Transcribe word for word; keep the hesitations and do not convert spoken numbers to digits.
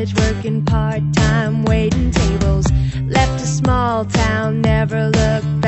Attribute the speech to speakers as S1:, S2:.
S1: college, working part-time, waiting tables. Left a small town, never looked